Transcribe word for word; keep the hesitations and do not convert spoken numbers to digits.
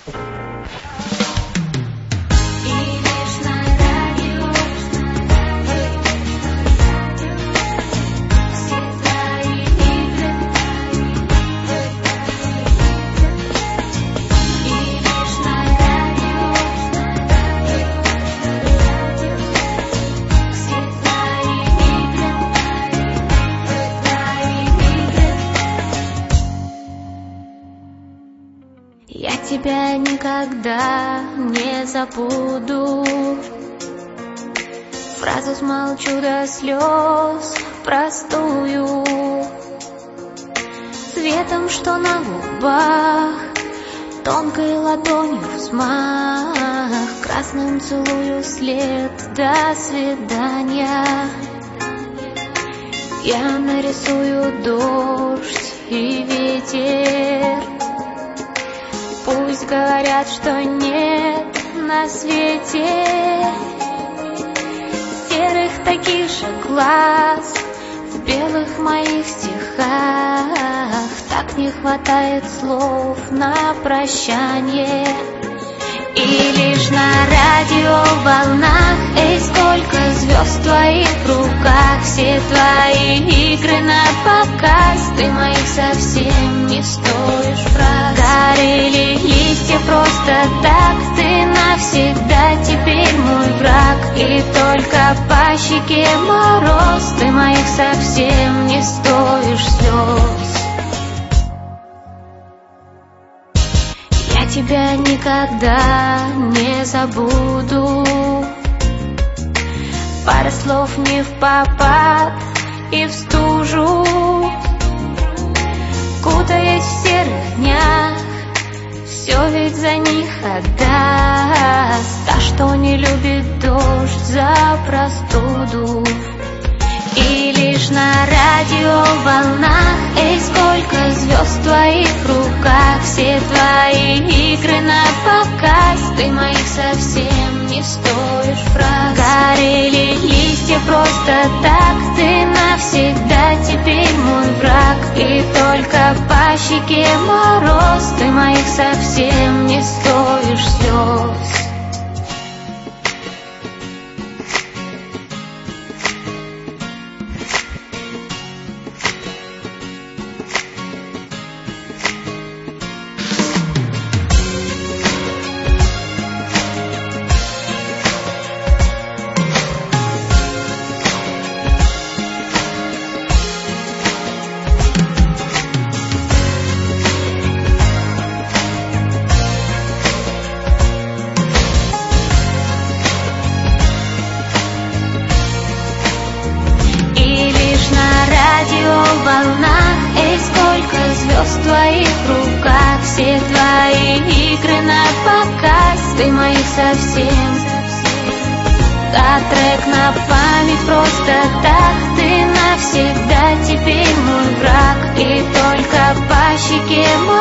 Я тебя никогда не забуду. Фразу смолчу до слез простую. Цветом, что на губах, тонкой ладонью взмах, красным целую след. До свидания. Я нарисую дождь и ветер. Пусть говорят, что нет на свете серых таких же глаз в белых моих стихах. Так не хватает слов на прощание. И лишь на радиоволнах, эй, сколько звезд в твоих руках, все твои игры на показ, ты моих совсем не стоишь фраз. Горели листья просто так, ты навсегда теперь мой враг. И только по щеке мороз, ты моих совсем не стоишь слез. Я тебя никогда не забуду. Пара слов не впопад и в стужу, кутаясь в серых днях, все ведь за них отдаст та, что не любит дождь за простуду. И лишь на радиоволнах, эй, сколько звезд в твоих руках, все твои игры на показ, ты моих совсем не стоишь фраз. Горели листья просто так, ты навсегда теперь мой враг. И только по щеке мороз, ты моих совсем не стоишь слез. Волнах, эй, сколько звезд в твоих руках, все твои игры на показ, ты моих совсем. Да, трек на память просто так, ты навсегда теперь мой враг. И только по щеке мой